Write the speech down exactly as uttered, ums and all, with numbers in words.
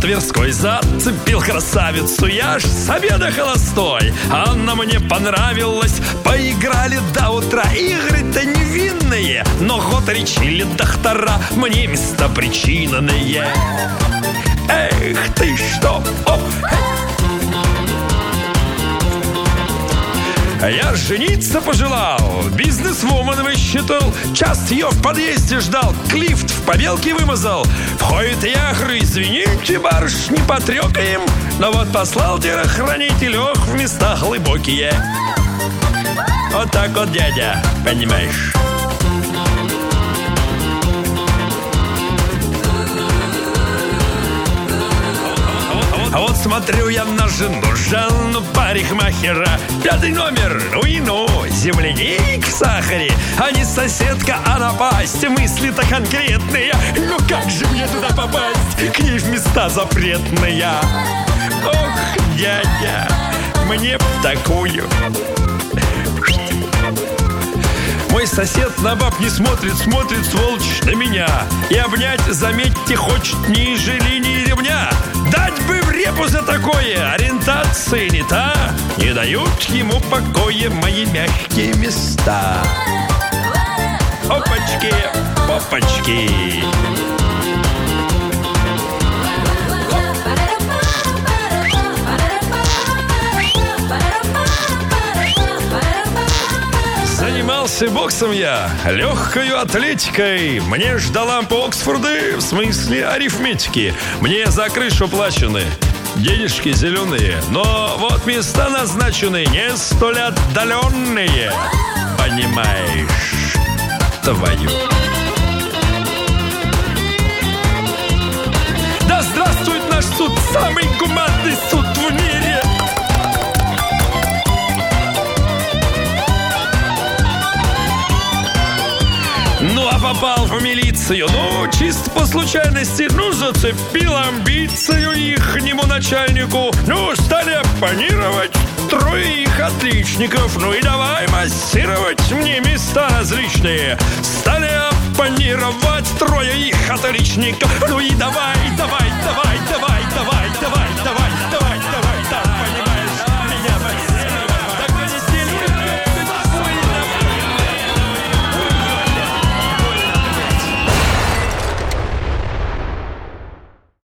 Тверской зацепил красавицу. Я ж с обеда холостой, она мне понравилась. Поиграли до утра, игры-то невинные, но год лечили доктора мне места причиненные. Эх ты что, оп, я жениться пожелал, бизнесвумен высчитал, час ее в подъезде ждал, клифт в побелке вымазал. Входит я, говорю, извините, барыш, не потрёкаем, но вот послал телохранитель, ох, в места глубокие. Вот так вот, дядя, понимаешь. А вот смотрю я на жену Жанну парикмахера. Пятый номер, ну и ну, земляник в сахаре. А не соседка, а напасть. Мысли-то конкретные. Ну как же мне туда попасть? К ней в места запретные. Ох, дядя, мне б такую. Мой сосед на баб не смотрит, смотрит, сволочь, на меня. И обнять, заметьте, хочет ниже линии ремня. Дать бы в репу за такое, ориентации не та. Не дают ему покоя мои мягкие места. Опачки, попочки. Занимался боксом я, легкою атлетикой. Мне ж до лампы Оксфорды, в смысле арифметики. Мне за крышу плачены денежки зеленые, но вот места назначены не столь отдаленные. Понимаешь, твою. Да здравствует наш суд, самый гуманный суд в мире. Ну, а попал в милицию, ну, чисто по случайности. Ну, зацепил амбицию ихнему начальнику. Ну, стали оппонировать трое их отличников. Ну и давай массировать мне места различные. Стали оппонировать трое их отличников. Ну и давай, давай, давай, давай, давай, давай.